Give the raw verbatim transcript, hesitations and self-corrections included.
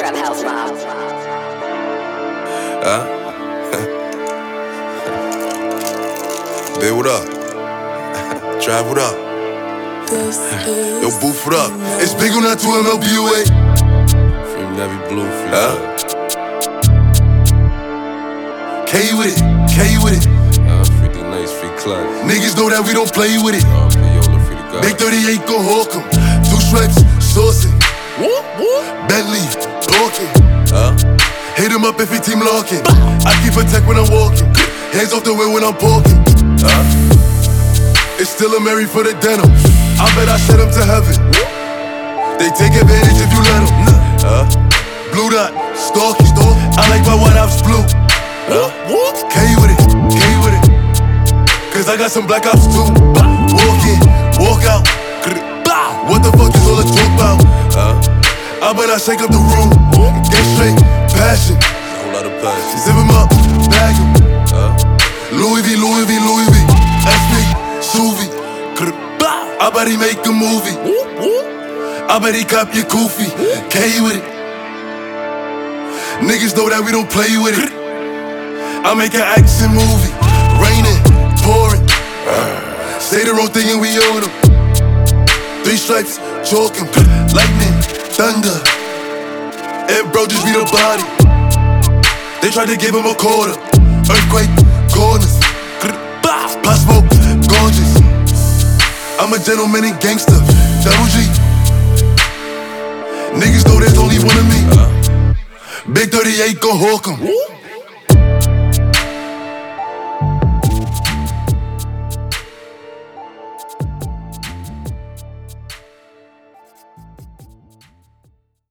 Trap House Mob. Huh? Babe, what up? Drive, what up? Yo, boof, what up? It's big on that two M L B U A. Free Navy Blue, free Huh? K with it, K with it. uh, free D Nice, free Clyde. Niggas know that we don't play with it. Uh, free Yola, free the God. Big thirty-eight gon' hawk 'em. Two stripes, saucing. Bentley, talking. Huh? Hit him up if he team locking. I keep a tech when I'm walking. Hands off the wheel when I'm parking. Huh? It's still a Mary for the denim. I bet I send him to heaven. They take advantage if you let them. Huh? Blue dot, stalking. I like my white ops blue. Huh? K with it, K with it. Cause I got some black ops too. Walk in, walk out. What the fuck is all the talk about? Huh? I bet I shake up the room. Get straight, passion. A whole lot of passion. Zip him up, bag him. Huh? Louis V, Louis V, Louis V. S P, Suvi. I bet he make a movie. I bet he cop your koofy. K with it. Niggas know that we don't play with it. I make an action movie. Raining, pouring. Say the wrong thing and we own them. Three stripes, chalking. Lightning, thunder. And bro just beat a body. They tried to give him a quarter. Earthquake, corners. Pop smoke, gorgeous. I'm a gentleman and gangster. Double G. Niggas know there's only one of me. Big thirty-eight gon' hawk 'em.